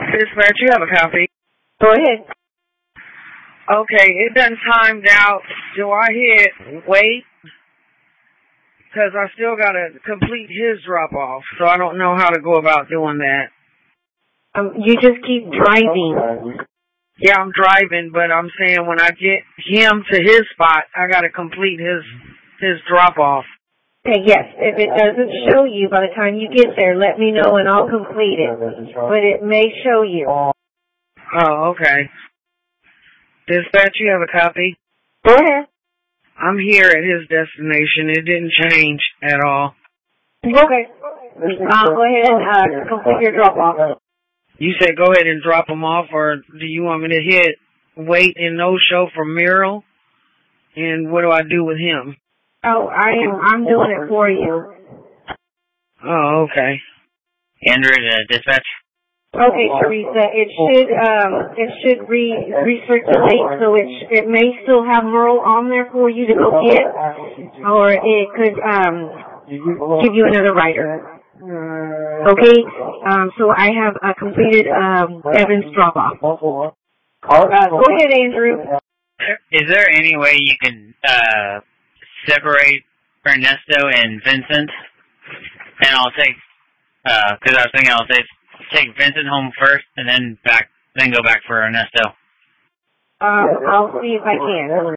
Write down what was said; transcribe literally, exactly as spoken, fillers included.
Dispatch, you have a copy. Go ahead. Okay, it done timed out. Do I hit wait? Because I still got to complete his drop-off, so I don't know how to go about doing that. Um, you just keep driving. Yeah, I'm driving, but I'm saying when I get him to his spot, I got to complete his his drop-off. Okay, yes. If it doesn't show you by the time you get there, let me know and I'll complete it. But it may show you. Oh, okay. Dispatch, you have a copy? Go ahead. I'm here at his destination. It didn't change at all. Okay. Uh, go ahead and uh, complete your drop-off. You said go ahead and drop him off, or do you want me to hit wait and no-show for Muriel? And what do I do with him? Oh, I am. I'm doing it for you. Oh, okay. Andrew, uh, dispatch. Okay, Teresa. It should um it should re recirculate, so it sh it may still have Merle on there for you to go get, or it could um give you another rider. Okay. Um. So I have uh, completed um Evan's drop off. Uh, go ahead, Andrew. Is there any way you can uh separate Ernesto and Vincent? And I'll take uh because I was thinking I'll take. Take Vincent home first, and then back, then go back for Ernesto. Um, I'll see if I can.